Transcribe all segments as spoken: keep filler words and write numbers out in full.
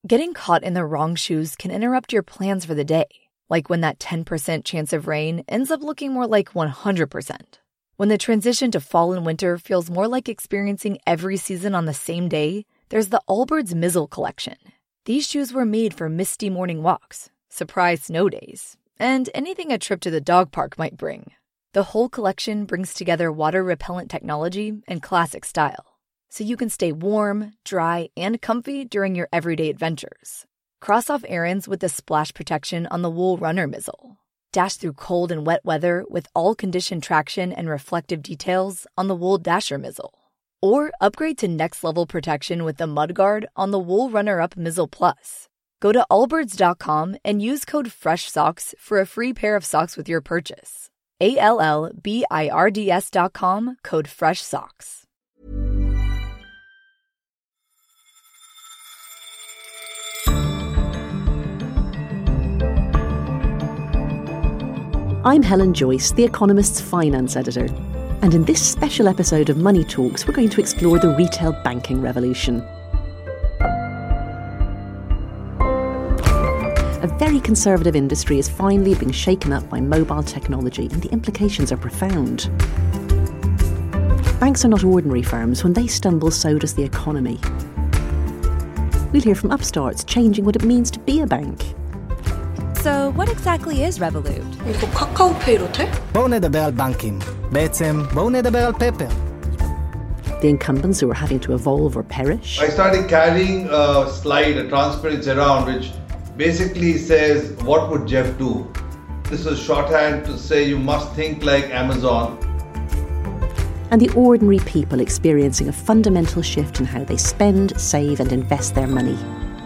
Getting caught in the wrong shoes can interrupt your plans for the day, like when that ten percent chance of rain ends up looking more like one hundred percent. When the transition to fall and winter feels more like experiencing every season on the same day, there's the Allbirds Mizzle collection. These shoes were made for misty morning walks, surprise snow days, and anything a trip to the dog park might bring. The whole collection brings together water-repellent technology and classic style, so you can stay warm, dry, and comfy during your everyday adventures. Cross off errands with the splash protection on the Wool Runner Mizzle. Dash through cold and wet weather with all-condition traction and reflective details on the Wool Dasher Mizzle. Or upgrade to next-level protection with the Mudguard on the Wool Runner-Up Mizzle Plus. Go to allbirds dot com and use code FRESHSOCKS for a free pair of socks with your purchase. A L L B I R D S dot com, code FRESHSOCKS. I'm Helen Joyce, The Economist's finance editor. And in this special episode of Money Talks, we're going to explore the retail banking revolution. A very conservative industry is finally being shaken up by mobile technology, and the implications are profound. Banks are not ordinary firms. When they stumble, so does the economy. We'll hear from upstarts changing what it means to be a bank. So what exactly is Revolut? 이거 카카오페이로 돼? בואו נדבר על בנקים. בעצם, בואו נדבר על פפר. The incumbents who are having to evolve or perish. I started carrying a slide, a transparency around, which basically says, what would Jeff do? This is shorthand to say you must think like Amazon. And the ordinary people experiencing a fundamental shift in how they spend, save and invest their money.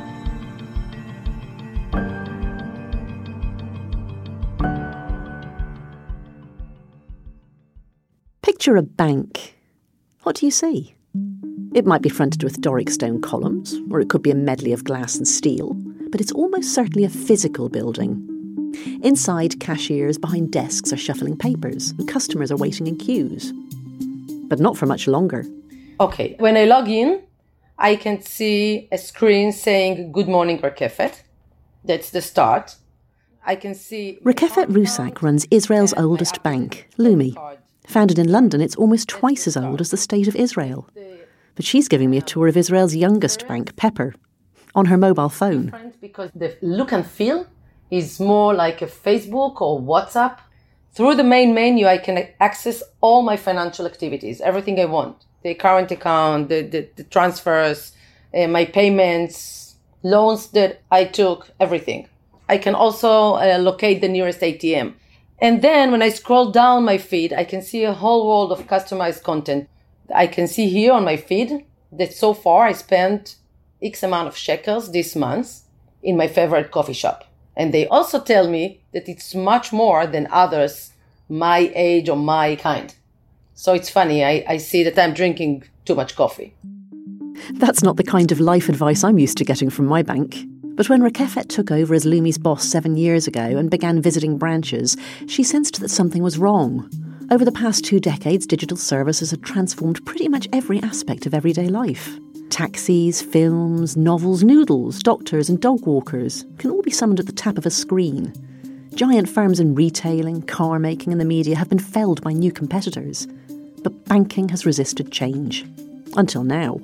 Picture a bank. What do you see? It might be fronted with Doric stone columns, or it could be a medley of glass and steel, but it's almost certainly a physical building. Inside, cashiers behind desks are shuffling papers, and customers are waiting in queues. But not for much longer. Okay, when I log in, I can see a screen saying, Good morning, Rakefet. That's the start. I can see... Rakefet Rusak runs Israel's oldest bank, Leumi. Founded in London, it's almost twice as old as the State of Israel. But she's giving me a tour of Israel's youngest bank, Pepper, on her mobile phone. Because the look and feel is more like a Facebook or WhatsApp. Through the main menu, I can access all my financial activities, everything I want. The current account, the, the, the transfers, uh, my payments, loans that I took, everything. I can also uh, locate the nearest A T M. And then when I scroll down my feed, I can see a whole world of customized content. I can see here on my feed that so far I spent X amount of shekels this month in my favorite coffee shop. And they also tell me that it's much more than others my age or my kind. So it's funny, I, I see that I'm drinking too much coffee. That's not the kind of life advice I'm used to getting from my bank. But when Rakefet took over as Leumi's boss seven years ago and began visiting branches, she sensed that something was wrong. Over the past two decades, digital services had transformed pretty much every aspect of everyday life. Taxis, films, novels, noodles, doctors and dog walkers can all be summoned at the tap of a screen. Giant firms in retailing, car making and the media have been felled by new competitors. But banking has resisted change. Until now.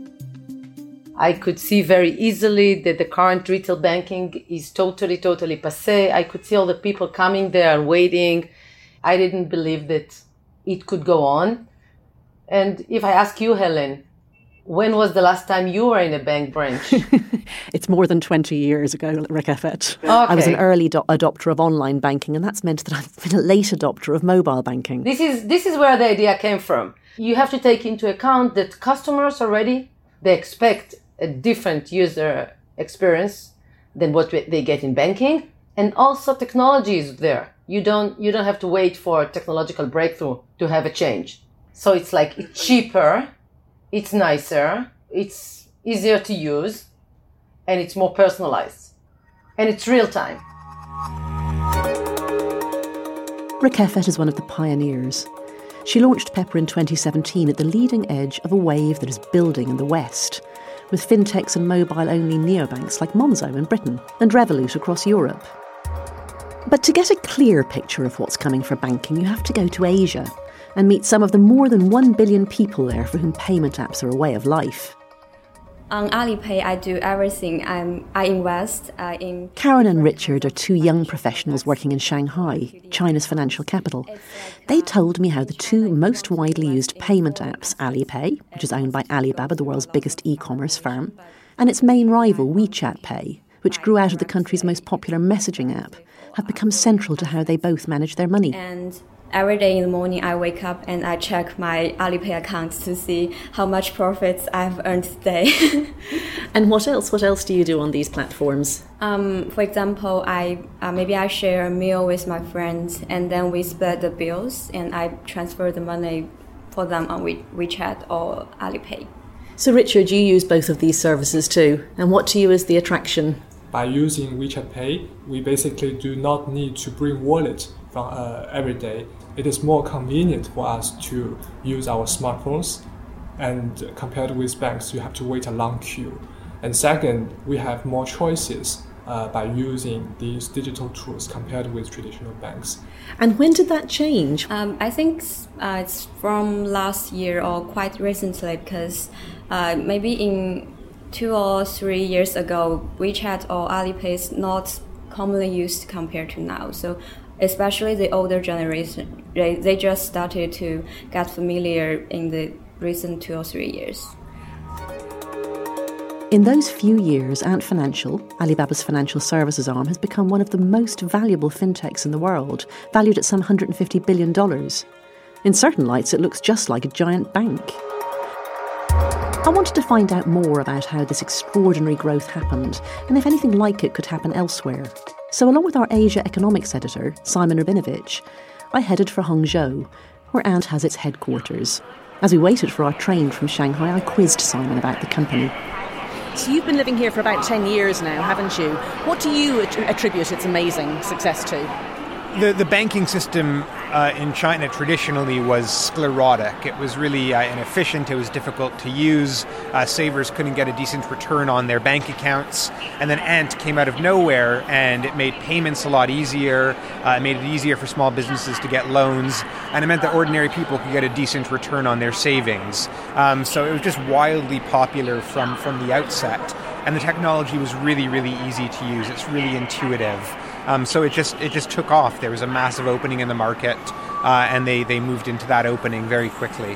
I could see very easily that the current retail banking is totally, totally passé. I could see all the people coming there and waiting. I didn't believe that it could go on. And if I ask you, Helen, when was the last time you were in a bank branch? It's more than twenty years ago, Rakefet. Okay. I was an early do- adopter of online banking, and that's meant that I've been a late adopter of mobile banking. This is this is where the idea came from. You have to take into account that customers already, they expect a different user experience than what they get in banking. And also technology is there. You don't you don't have to wait for a technological breakthrough to have a change. So it's like it's cheaper, it's nicer, it's easier to use, and it's more personalized. And it's real time. Rakefet is one of the pioneers. She launched Pepper in twenty seventeen at the leading edge of a wave that is building in the West, with fintechs and mobile-only neobanks like Monzo in Britain and Revolut across Europe. But to get a clear picture of what's coming for banking, you have to go to Asia and meet some of the more than one billion people there for whom payment apps are a way of life. On Alipay, I do everything. I'm, I invest uh, in... Karen and Richard are two young professionals working in Shanghai, China's financial capital. They told me how the two most widely used payment apps, Alipay, which is owned by Alibaba, the world's biggest e-commerce firm, and its main rival, WeChat Pay, which grew out of the country's most popular messaging app, have become central to how they both manage their money. And every day in the morning, I wake up and I check my Alipay account to see how much profits I've earned today. And what else? What else do you do on these platforms? Um, for example, I uh, maybe I share a meal with my friends, and then we split the bills, and I transfer the money for them on We- WeChat or Alipay. So, Richard, you use both of these services too. And what to you is the attraction? By using WeChat Pay, we basically do not need to bring wallet from uh, every day. It is more convenient for us to use our smartphones, and compared with banks, you have to wait a long queue. And second, we have more choices uh, by using these digital tools compared with traditional banks. And when did that change? Um, I think uh, it's from last year or quite recently, because uh, maybe in two or three years ago, WeChat or Alipay is not commonly used compared to now. So especially the older generation, they, they just started to get familiar in the recent two or three years. In those few years, Ant Financial, Alibaba's financial services arm, has become one of the most valuable fintechs in the world, valued at some one hundred fifty billion dollars. In certain lights, it looks just like a giant bank. I wanted to find out more about how this extraordinary growth happened, and if anything like it could happen elsewhere. So along with our Asia economics editor, Simon Rabinovich, I headed for Hangzhou, where Ant has its headquarters. As we waited for our train from Shanghai, I quizzed Simon about the company. So you've been living here for about ten years now, haven't you? What do you attribute its amazing success to? The, the banking system uh, in China traditionally was sclerotic. It was really uh, inefficient. It was difficult to use. Uh, savers couldn't get a decent return on their bank accounts. And then Ant came out of nowhere, and it made payments a lot easier. Uh, it made it easier for small businesses to get loans. And it meant that ordinary people could get a decent return on their savings. Um, so it was just wildly popular from, from the outset. And the technology was really, really easy to use. It's really intuitive. Um, so it just it just took off. There was a massive opening in the market, uh, and they, they moved into that opening very quickly.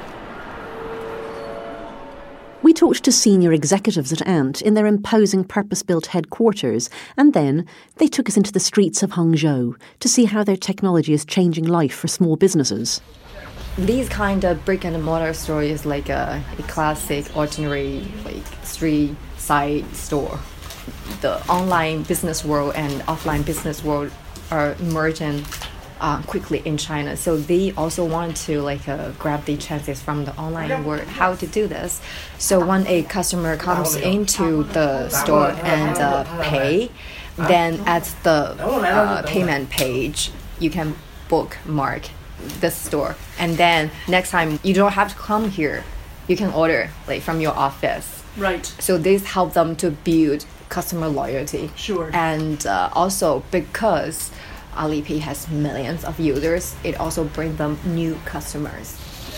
We talked to senior executives at Ant in their imposing purpose-built headquarters, and then they took us into the streets of Hangzhou to see how their technology is changing life for small businesses. These kind of brick and mortar store is like a, a classic, ordinary, like street side store. The online business world and offline business world are merging uh, quickly in China. So they also want to like uh, grab the chances from the online world, how to do this. So when a customer comes into the store and uh, pay, then at the uh, payment page, you can bookmark this store. And then next time, you don't have to come here. You can order like from your office. Right. So this helps them to build customer loyalty. Sure. And uh, also because Alipay has millions of users, it also brings them new customers.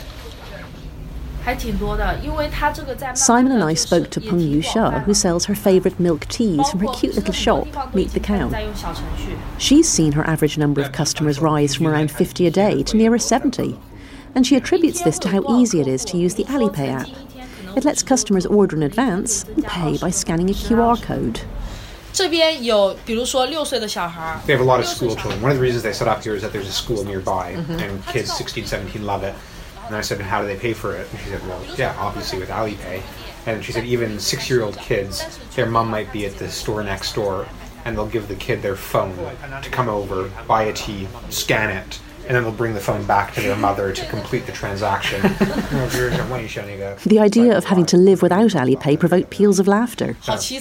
Simon and I spoke to Peng Yu Sha, who sells her favourite milk teas from her cute little shop, Meet the Cow. She's seen her average number of customers rise from around fifty a day to nearer seventy. And she attributes this to how easy it is to use the Alipay app. It lets customers order in advance and pay by scanning a Q R code. They have a lot of school children. One of the reasons they set up here is that there's a school nearby, Mm-hmm. and kids sixteen, seventeen love it. And I said, how do they pay for it? And she said, well, yeah, obviously with Alipay. And she said even six-year-old kids, their mum might be at the store next door, and they'll give the kid their phone to come over, buy a tea, scan it, and then they'll bring the phone back to their mother to complete the transaction. The idea of having to live without Alipay provoked peals of laughter. It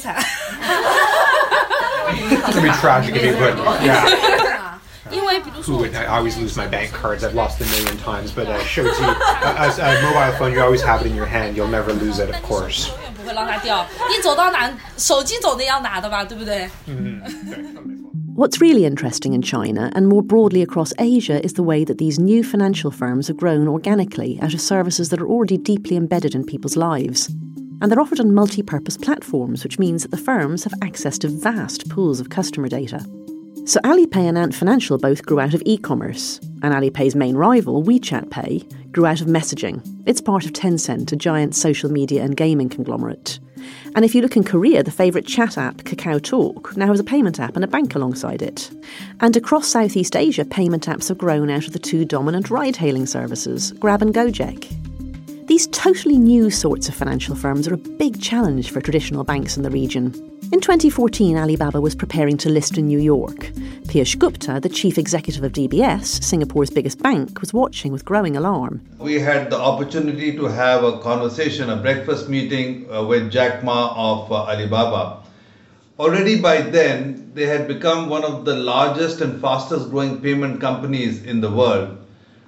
would be tragic if it wouldn't. Yeah. Who would? I always lose my bank cards. I've lost a million times, but uh, shows you, uh, as a mobile phone, you always have it in your hand. You'll never lose it, of course. 不会让它掉。你走到哪，手机总得要拿的吧，对不对？ 嗯，对，没错。 What's really interesting in China and more broadly across Asia is the way that these new financial firms have grown organically out of services that are already deeply embedded in people's lives. And they're offered on multi-purpose platforms, which means that the firms have access to vast pools of customer data. So Alipay and Ant Financial both grew out of e-commerce, and Alipay's main rival, WeChat Pay, grew out of messaging. It's part of Tencent, a giant social media and gaming conglomerate. And if you look in Korea, the favourite chat app, Kakao Talk, now has a payment app and a bank alongside it. And across Southeast Asia, payment apps have grown out of the two dominant ride-hailing services, Grab and Gojek. These totally new sorts of financial firms are a big challenge for traditional banks in the region. In twenty fourteen, Alibaba was preparing to list in New York. Piyush Gupta, the chief executive of D B S, Singapore's biggest bank, was watching with growing alarm. We had the opportunity to have a conversation, a breakfast meeting uh, with Jack Ma of uh, Alibaba. Already by then, they had become one of the largest and fastest growing payment companies in the world.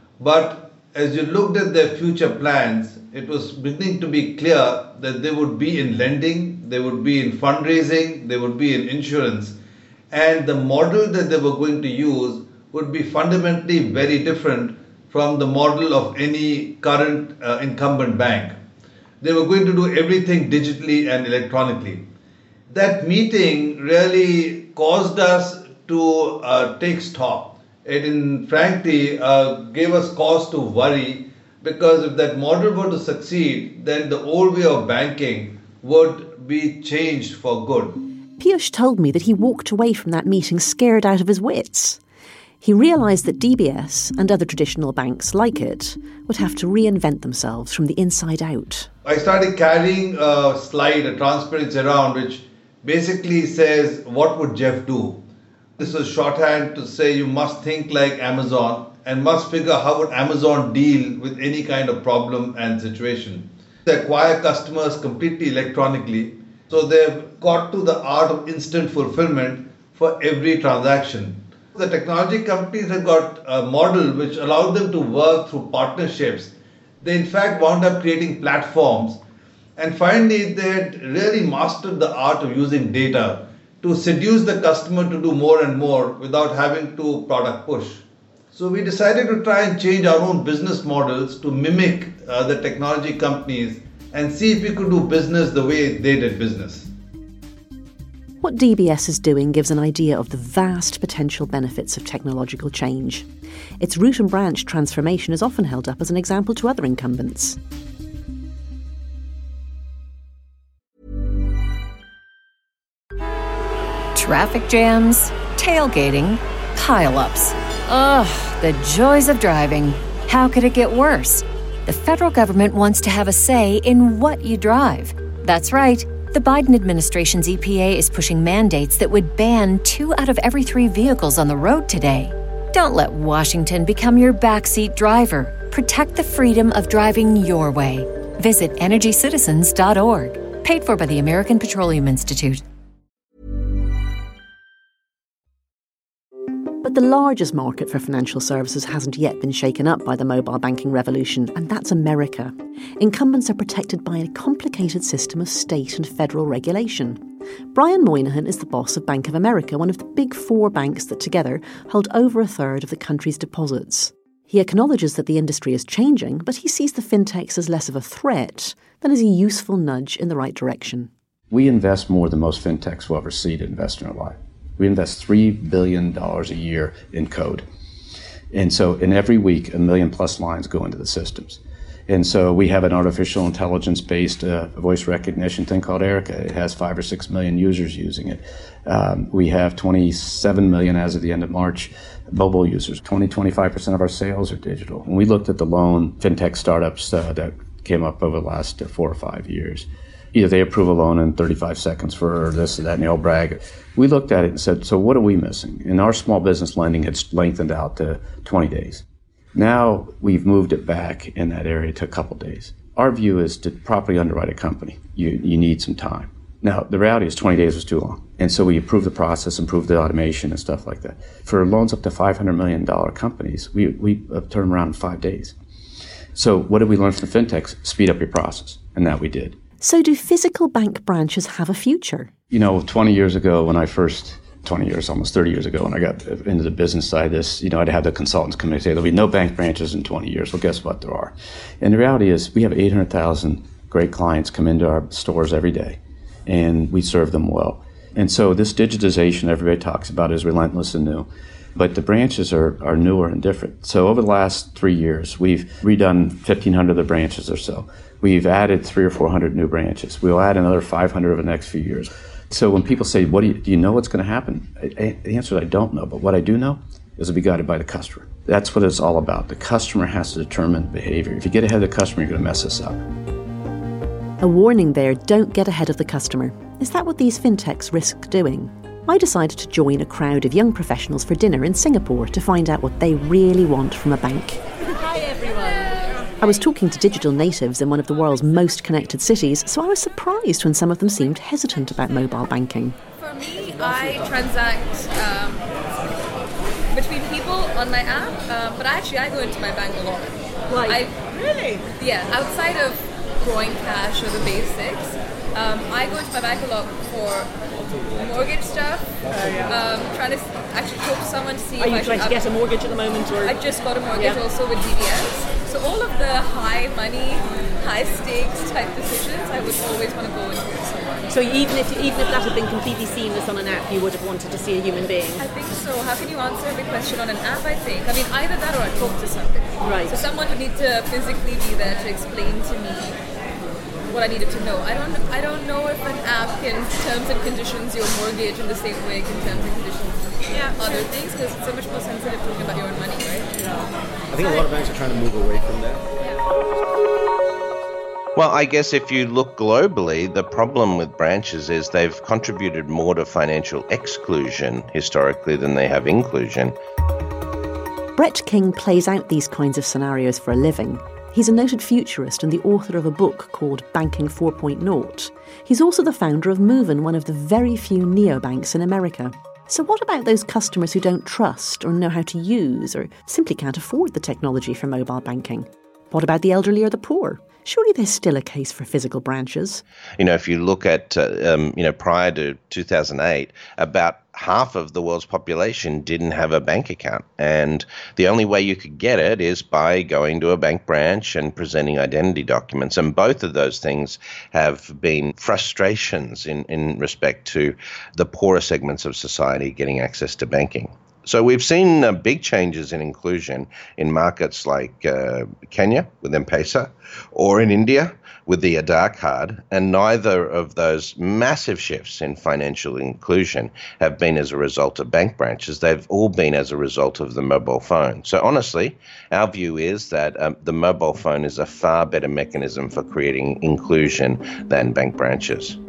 But as you looked at their future plans, it was beginning to be clear that they would be in lending, they would be in fundraising, they would be in insurance. And the model that they were going to use would be fundamentally very different from the model of any current uh, incumbent bank. They were going to do everything digitally and electronically. That meeting really caused us to uh, take stock. It in, frankly uh, gave us cause to worry, because if that model were to succeed, then the old way of banking would be changed for good. Piyush told me that he walked away from that meeting scared out of his wits. He realised that D B S and other traditional banks like it would have to reinvent themselves from the inside out. I started carrying a slide, a transparency around, which basically says, what would Jeff do? This is shorthand to say you must think like Amazon and must figure how would Amazon deal with any kind of problem and situation. They acquire customers completely electronically, so they've got to the art of instant fulfillment for every transaction. The technology companies have got a model which allowed them to work through partnerships. They in fact wound up creating platforms, and finally they had really mastered the art of using data to seduce the customer to do more and more without having to product push. So we decided to try and change our own business models to mimic uh, the technology companies and see if we could do business the way they did business. What D B S is doing gives an idea of the vast potential benefits of technological change. Its root and branch transformation is often held up as an example to other incumbents. Traffic jams, tailgating, pile-ups. Ugh, the joys of driving. How could it get worse? The federal government wants to have a say in what you drive. That's right. The Biden administration's E P A is pushing mandates that would ban two out of every three vehicles on the road today. Don't let Washington become your backseat driver. Protect the freedom of driving your way. Visit energy citizens dot org. Paid for by the American Petroleum Institute. But the largest market for financial services hasn't yet been shaken up by the mobile banking revolution, and that's America. Incumbents are protected by a complicated system of state and federal regulation. Brian Moynihan is the boss of Bank of America, one of the big four banks that together hold over a third of the country's deposits. He acknowledges that the industry is changing, but he sees the fintechs as less of a threat than as a useful nudge in the right direction. We invest more than most fintechs will ever see to invest in our life. We invest three billion dollars a year in code. And so in every week, a million plus lines go into the systems. And so we have an artificial intelligence-based uh, voice recognition thing called Erica. It has five or six million users using it. Um, we have twenty-seven million as of the end of March mobile users. twenty, twenty-five percent of our sales are digital. And we looked at the loan fintech startups uh, that came up over the last uh, four or five years. Either they approve a loan in thirty-five seconds for this or that, and they'll brag. We looked at it and said, so what are we missing? And our small business lending had lengthened out to twenty days. Now we've moved it back in that area to a couple days. Our view is to properly underwrite a company, you, you need some time. Now, the reality is twenty days was too long. And so we improved the process, improved the automation and stuff like that. For loans up to five hundred million dollars companies, we, we turned them around in five days. So what did we learn from the fintechs? Speed up your process. And that we did. So do physical bank branches have a future? You know, twenty years ago when I first, twenty years, almost thirty years ago when I got into the business side of this, you know, I'd have the consultants come in and say, there'll be no bank branches in twenty years. Well, guess what? There are. And the reality is we have eight hundred thousand great clients come into our stores every day, and we serve them well. And so this digitization everybody talks about is relentless and new. But the branches are, are newer and different. So over the last three years, we've redone fifteen hundred of the branches or so. We've added three or four hundred new branches. We'll add another five hundred over the next few years. So when people say, "What do you, do you know what's going to happen?" I, I, the answer is I don't know. But what I do know is it'll be guided by the customer. That's what it's all about. The customer has to determine behavior. If you get ahead of the customer, you're going to mess this up. A warning there, don't get ahead of the customer. Is that what these fintechs risk doing? I decided to join a crowd of young professionals for dinner in Singapore to find out what they really want from a bank. Hi everyone. I was talking to digital natives in one of the world's most connected cities, so I was surprised when some of them seemed hesitant about mobile banking. For me, I transact um, between people on my app, uh, but actually I go into my bank a lot. Like, I, really? Yeah, outside of drawing cash or the basics, um, I go into my bank a lot for mortgage stuff. Oh, yeah. um, trying to actually talk to someone to see Are if you I trying should to up- get a mortgage at the moment? Or? I just got a mortgage Yeah. also with D B S. So all of the high money, high stakes type decisions, I would always want to go and talk to someone. So even if even if that had been completely seamless on an app, you would have wanted to see a human being? I think so. How can you answer every question on an app, I think? I mean, either that or I talk to somebody. Right. So someone would need to physically be there to explain to me what I needed to know. I don't I don't know if an app can terms and conditions your mortgage in the same way it can terms and conditions yeah, other sure. things, because it's so much more sensitive talking about your own money, right? Yeah. I think a lot of banks are trying to move away from that. Well, I guess if you look globally, the problem with branches is they've contributed more to financial exclusion historically than they have inclusion. Brett King plays out these kinds of scenarios for a living. He's a noted futurist and the author of a book called Banking four point oh. He's also the founder of Moven, one of the very few neobanks in America. So what about those customers who don't trust or know how to use or simply can't afford the technology for mobile banking? What about the elderly or the poor? Surely there's still a case for physical branches. You know, if you look at, uh, um, you know, prior to two thousand eight, about half of the world's population didn't have a bank account. And the only way you could get it is by going to a bank branch and presenting identity documents. And both of those things have been frustrations in, in respect to the poorer segments of society getting access to banking. So we've seen uh, big changes in inclusion in markets like uh, Kenya with M-Pesa or in India with the Aadhaar card, and neither of those massive shifts in financial inclusion have been as a result of bank branches. They've all been as a result of the mobile phone. So honestly, our view is that um, the mobile phone is a far better mechanism for creating inclusion than bank branches.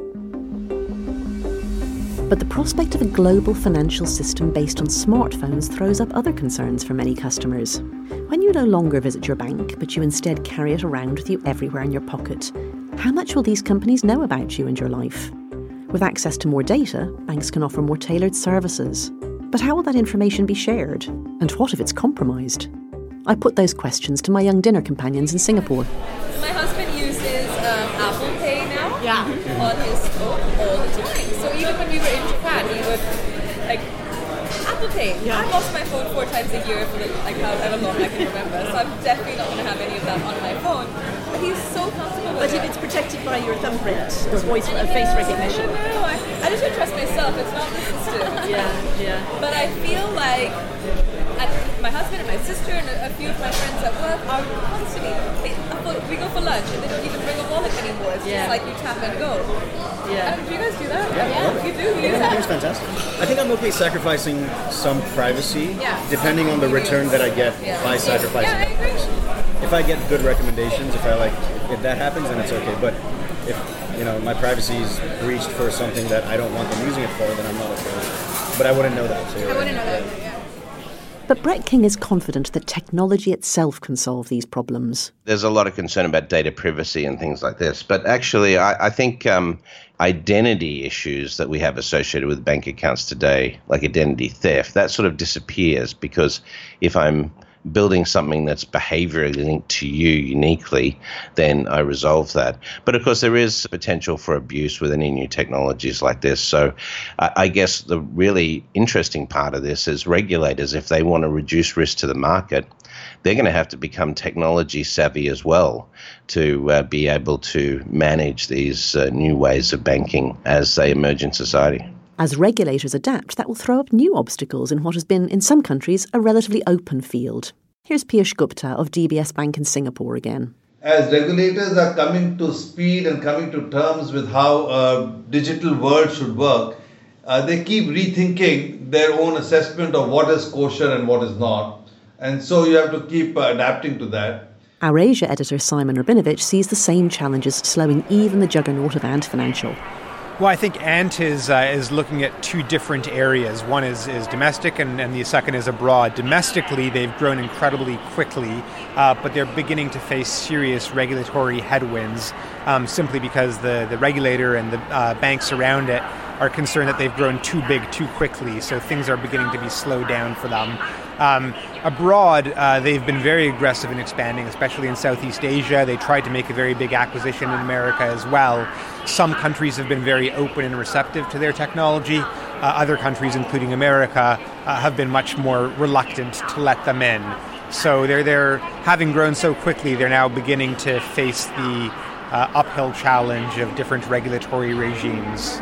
But the prospect of a global financial system based on smartphones throws up other concerns for many customers. When you no longer visit your bank, but you instead carry it around with you everywhere in your pocket, how much will these companies know about you and your life? With access to more data, banks can offer more tailored services. But how will that information be shared? And what if it's compromised? I put those questions to my young dinner companions in Singapore. So my husband uses um, Apple Pay now yeah. on his phone all the time. So even when we were in Japan, he would like Apple Pay. Yeah. I lost my phone four times a year for the, like however long I can remember. So I'm definitely not going to have any of that on my phone. But he's so comfortable with but it. But if it's protected by your thumbprint, there's voice uh, face recognition. No, no, no. I, I just don't trust myself. It's not the system. yeah, yeah. But I feel like at my husband and my sister and a, a few of my friends at work are constantly, they, we go for lunch and they don't even bring a wallet anymore. It's yeah. just like you tap and go. Yeah. Um, do you guys do that? Yeah, yeah. You do? You yeah, use that? It's fantastic. I think I'm okay sacrificing some privacy, yeah. depending on the return that I get yeah. by sacrificing yeah, I agree. that. If I get good recommendations, if I like, if that happens, then it's okay. But if you know my privacy is breached for something that I don't want them using it for, then I'm not okay with it. But I wouldn't know that. So I wouldn't know that. Yeah. But Brett King is confident that technology itself can solve these problems. There's a lot of concern about data privacy and things like this. But actually, I, I think um, identity issues that we have associated with bank accounts today, like identity theft, that sort of disappears because if I'm building something that's behaviorally linked to you uniquely, then I resolve that. But of course, there is potential for abuse with any new technologies like this. So I, I guess the really interesting part of this is regulators, if they want to reduce risk to the market, they're going to have to become technology savvy as well to uh, be able to manage these uh, new ways of banking as they emerge in society. As regulators adapt, that will throw up new obstacles in what has been, in some countries, a relatively open field. Here's Piyush Gupta of D B S Bank in Singapore again. As regulators are coming to speed and coming to terms with how a digital world should work, uh, they keep rethinking their own assessment of what is kosher and what is not. And so you have to keep uh, adapting to that. Our Asia editor Simon Rabinovich sees the same challenges slowing even the juggernaut of Ant Financial. Well, I think Ant is uh, is looking at two different areas. One is, is domestic and, and the second is abroad. Domestically, they've grown incredibly quickly, uh, but they're beginning to face serious regulatory headwinds um, simply because the, the regulator and the uh, banks around it are concerned that they've grown too big too quickly, so things are beginning to be slowed down for them. Um, abroad, uh, they've been very aggressive in expanding, especially in Southeast Asia. They tried to make a very big acquisition in America as well. Some countries have been very open and receptive to their technology. Uh, other countries, including America, uh, have been much more reluctant to let them in. So they're, they're having grown so quickly, they're now beginning to face the uh, uphill challenge of different regulatory regimes.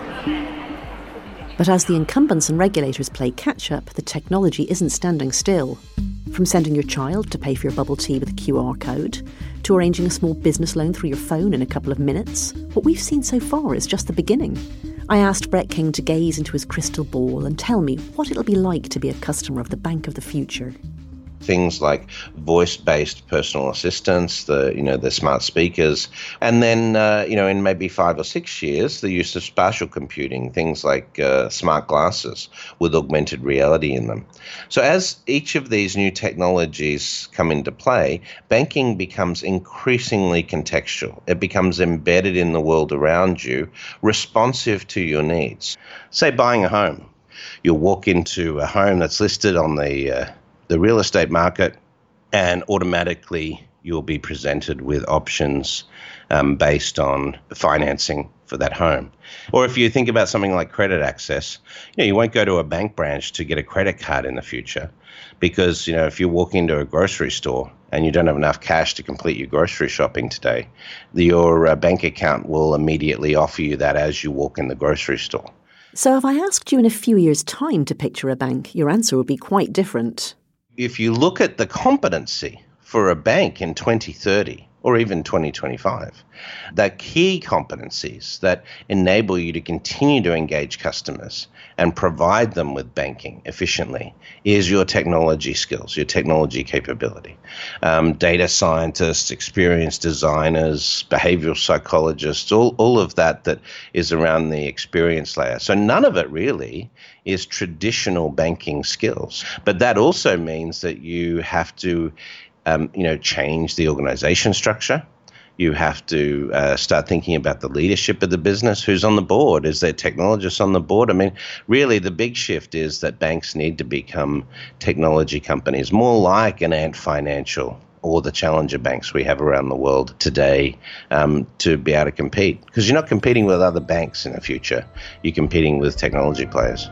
But as the incumbents and regulators play catch-up, the technology isn't standing still. From sending your child to pay for your bubble tea with a Q R code, to arranging a small business loan through your phone in a couple of minutes, what we've seen so far is just the beginning. I asked Brett King to gaze into his crystal ball and tell me what it'll be like to be a customer of the bank of the future. Things like voice-based personal assistants, the you know the smart speakers, and then uh, you know in maybe five or six years the use of spatial computing, things like uh, smart glasses with augmented reality in them. So as each of these new technologies come into play, banking becomes increasingly contextual. It becomes embedded in the world around you, responsive to your needs. Say buying a home, you'll walk into a home that's listed on the uh, the real estate market, and automatically you'll be presented with options um, based on financing for that home. Or if you think about something like credit access, you know, you won't go to a bank branch to get a credit card in the future because, you know, if you walk into a grocery store and you don't have enough cash to complete your grocery shopping today, your uh, bank account will immediately offer you that as you walk in the grocery store. So if I asked you in a few years' time to picture a bank, your answer would be quite different. If you look at the competency for a bank in twenty thirty or even twenty twenty-five, the key competencies that enable you to continue to engage customers and provide them with banking efficiently is your technology skills, your technology capability. Um, data scientists, experienced designers, behavioral psychologists, all, all of that that is around the experience layer. So none of it really is traditional banking skills. But that also means that you have to Um, you know, change the organization structure. You have to uh, start thinking about the leadership of the business. Who's on the board? Is there technologists on the board? I mean, really the big shift is that banks need to become technology companies, more like an Ant Financial or the challenger banks we have around the world today, um, to be able to compete. Because you're not competing with other banks in the future. You're competing with technology players.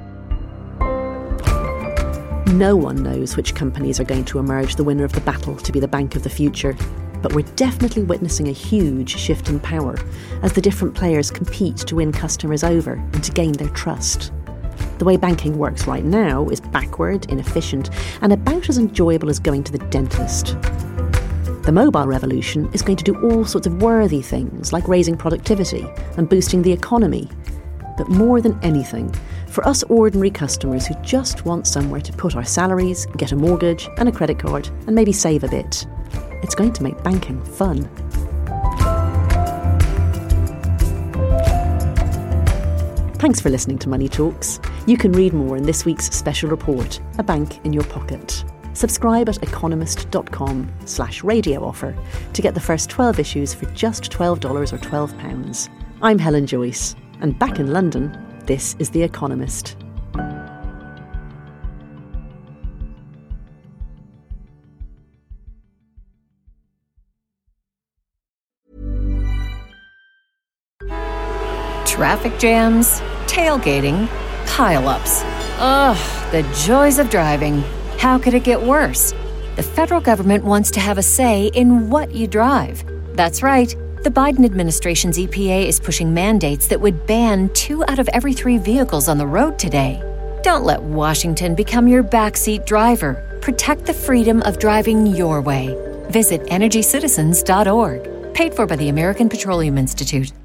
No one knows which companies are going to emerge the winner of the battle to be the bank of the future. But we're definitely witnessing a huge shift in power as the different players compete to win customers over and to gain their trust. The way banking works right now is backward, inefficient, and about as enjoyable as going to the dentist. The mobile revolution is going to do all sorts of worthy things like raising productivity and boosting the economy. But more than anything, for us ordinary customers who just want somewhere to put our salaries, get a mortgage and a credit card and maybe save a bit, it's going to make banking fun. Thanks for listening to Money Talks. You can read more in this week's special report, A Bank in Your Pocket. Subscribe at economist.com slash radio offer to get the first twelve issues for just twelve dollars or twelve pounds. I'm Helen Joyce, and back in London, this is The Economist. Traffic jams, tailgating, pileups. Ugh, the joys of driving. How could it get worse? The federal government wants to have a say in what you drive. That's right. The Biden administration's E P A is pushing mandates that would ban two out of every three vehicles on the road today. Don't let Washington become your backseat driver. Protect the freedom of driving your way. Visit energy citizens dot org. Paid for by the American Petroleum Institute.